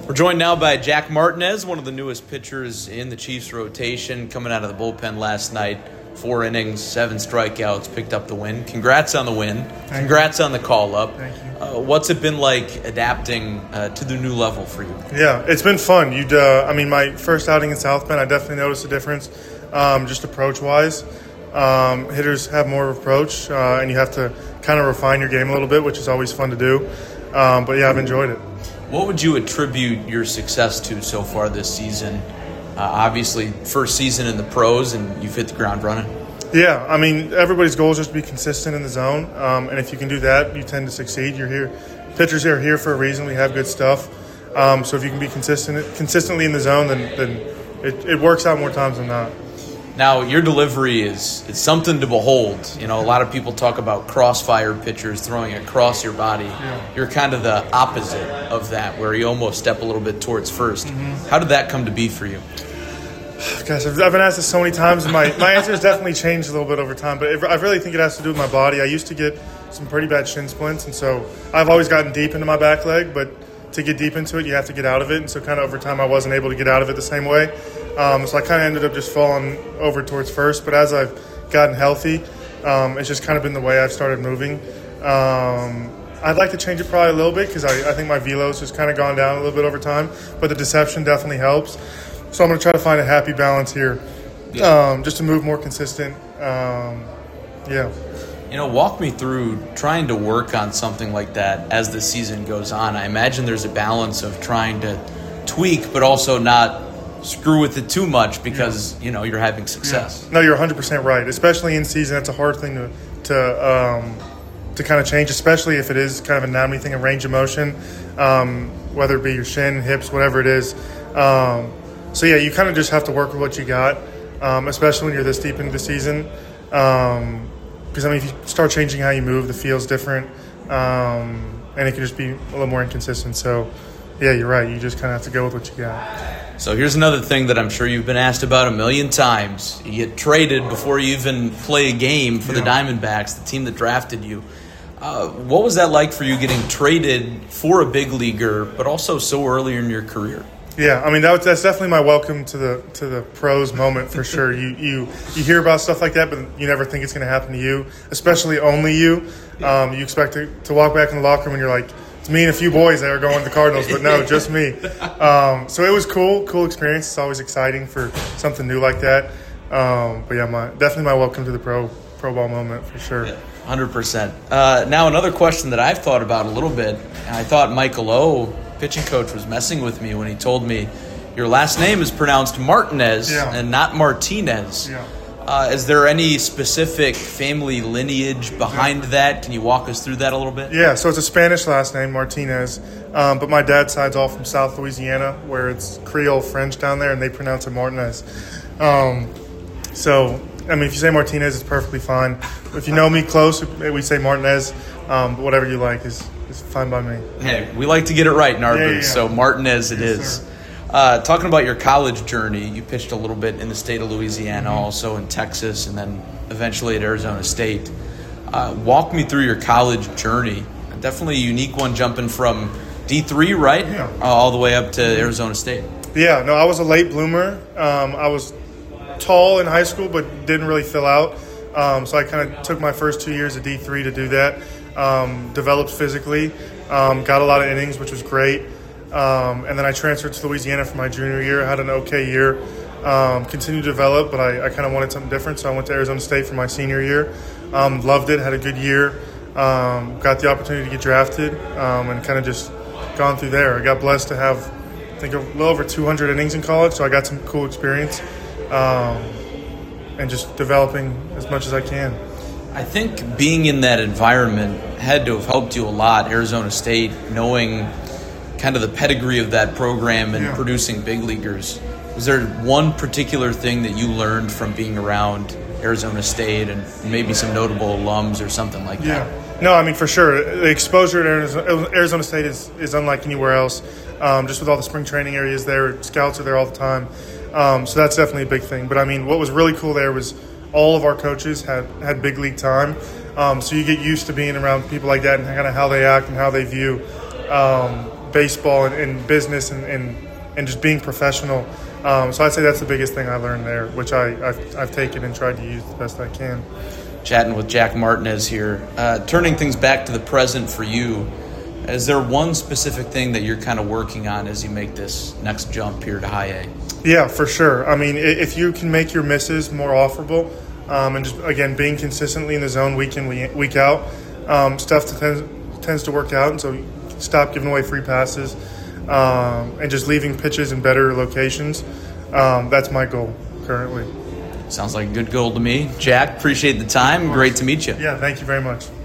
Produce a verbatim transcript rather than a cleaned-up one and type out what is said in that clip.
We're joined now by Jack Martinez, one of the newest pitchers in the Chiefs rotation, coming out of the bullpen last night. Four innings, seven strikeouts, picked up the win. Congrats on the win. Thank Congrats you. on the call-up. Thank you. Uh, what's it been like adapting uh, to the new level for you? Yeah, it's been fun. You'd, uh, I mean, my first outing in South Bend, I definitely noticed a difference, um, just approach-wise. Um, hitters have more approach, uh, and you have to kind of refine your game a little bit, which is always fun to do. Um, but, yeah, I've enjoyed it. What would you attribute your success to so far this season? Uh, obviously, first season in the pros, and you've hit the ground running. Yeah, I mean, everybody's goal is just to be consistent in the zone, um, and if you can do that, you tend to succeed. You're here, pitchers are here for a reason. We have good stuff, um, so if you can be consistent, consistently in the zone, then, then it, it works out more times than not. Now, your delivery is it's something to behold. You know, a lot of people talk about crossfire pitchers throwing across your body. Yeah. You're kind of the opposite of that, where you almost step a little bit towards first. Mm-hmm. How did that come to be for you? Gosh, I've, I've been asked this so many times, and my, my answer has definitely changed a little bit over time. But it, I really think it has to do with my body. I used to get some pretty bad shin splints, and so I've always gotten deep into my back leg. But to get deep into it, you have to get out of it. And so kind of over time, I wasn't able to get out of it the same way. Um, so I kind of ended up just falling over towards first. But as I've gotten healthy, um, it's just kind of been the way I've started moving. Um, I'd like to change it probably a little bit because I, I think my velo's just kind of gone down a little bit over time. But the deception definitely helps. So I'm going to try to find a happy balance here, Yeah. um, just to move more consistent. Um, yeah. You know, walk me through trying to work on something like that as the season goes on. I imagine there's a balance of trying to tweak, but also not screw with it too much because, yeah. you know, you're having success. Yeah. No, you're one hundred percent right. Especially in season, that's a hard thing to to um, to kind of change, especially if it is kind of an anatomy thing, a range of motion, um, whether it be your shin, hips, whatever it is. Um, so, yeah, you kind of just have to work with what you got, um, especially when you're this deep into the season. Um, because, I mean, if you start changing how you move, the feel's different, um, and it can just be a little more inconsistent. So, yeah, you're right. You just kind of have to go with what you got. So here's another thing that I'm sure you've been asked about a million times. You get traded before you even play a game for yeah. the Diamondbacks, the team that drafted you. Uh, what was that like for you getting traded for a big leaguer, but also so early in your career? Yeah, I mean that was, that's definitely my welcome to the to the pros moment for sure. You you you hear about stuff like that, but you never think it's going to happen to you, especially only you. Um, you expect to, to walk back in the locker room and you're like, it's me and a few boys that are going to the Cardinals, but no, just me. Um, so it was cool, cool experience. It's always exciting for something new like that. Um, but yeah, my definitely my welcome to the pro pro ball moment for sure. Yeah, one hundred percent. Uh, now another question that I've thought about a little bit, and I thought Michael O, pitching coach, was messing with me when he told me your last name is pronounced Martinez yeah. and not Martinez. Yeah. Uh, is there any specific family lineage behind that? Can you walk us through that a little bit? Yeah, so it's a Spanish last name, Martinez, um, but my dad's side's all from South Louisiana, where it's Creole French down there, and they pronounce it Martinez. Um, so, I mean, if you say Martinez, it's perfectly fine. If you know me close, we say Martinez, um, but whatever you like is, is fine by me. Hey, we like to get it right in our yeah, booth, yeah. so Martinez it yes, is. Sir. Uh, talking about your college journey, you pitched a little bit in the state of Louisiana, mm-hmm. also in Texas, and then eventually at Arizona State. Uh, walk me through your college journey. Definitely a unique one, jumping from D three, right, yeah. uh, all the way up to Arizona State. Yeah, no, I was a late bloomer. Um, I was tall in high school, but didn't really fill out. Um, so I kind of took my first two years at D three to do that. Um, developed physically, um, got a lot of innings, which was great. Um, and then I transferred to Louisiana for my junior year. I had an okay year. Um, continued to develop, but I, I kind of wanted something different, so I went to Arizona State for my senior year. Um, loved it, had a good year. Um, got the opportunity to get drafted, um, and kind of just gone through there. I got blessed to have, I think, a little over two hundred innings in college, so I got some cool experience, um, and just developing as much as I can. I think being in that environment had to have helped you a lot, Arizona State, knowing kind of the pedigree of that program and yeah. producing big leaguers. Was there one particular thing that you learned from being around Arizona State and maybe some notable alums or something like yeah. that? No, I mean, for sure. The exposure at Arizona State is, is unlike anywhere else, um, just with all the spring training areas there. Scouts are there all the time. Um, so that's definitely a big thing. But, I mean, what was really cool there was all of our coaches had, had big league time. Um, so you get used to being around people like that and kind of how they act and how they view um, baseball and, and business and, and, and just being professional. Um, so I'd say that's the biggest thing I learned there, which I, I've, I've taken and tried to use the best I can. Chatting with Jack Martinez here. Uh, turning things back to the present for you, is there one specific thing that you're kind of working on as you make this next jump here to high A? Yeah, for sure. I mean, if you can make your misses more offerable, um, and just, again, being consistently in the zone week in, week out, um, stuff tends, tends to work out. And so stop giving away free passes um, and just leaving pitches in better locations. Um, that's my goal currently. Sounds like a good goal to me. Jack, appreciate the time. Great to meet you. Yeah, thank you very much.